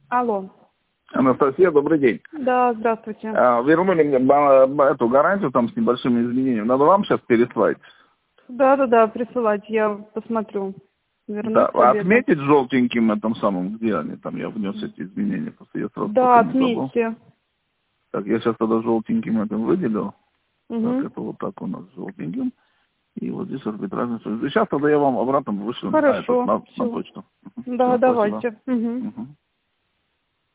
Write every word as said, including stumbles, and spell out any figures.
Алло. Анастасия, добрый день. Да, здравствуйте. А, вернули мне ба- эту гарантию там с небольшими изменениями. Надо вам сейчас переслать? Да, да, да, присылать, я посмотрю. Вернусь Да. к обеду. Отметить желтеньким этом самым, где они там, я внес эти изменения, просто я сразу Да, пока не забыл. отметьте. Так, я сейчас тогда желтеньким это выделил. Угу. Так, это вот так у нас желтеньким. И вот здесь арбитражный суд. Сейчас тогда я вам обратно вышлю на, этот, Хорошо. на, на Всё. почту. Да, Всё, давайте. Угу. Угу.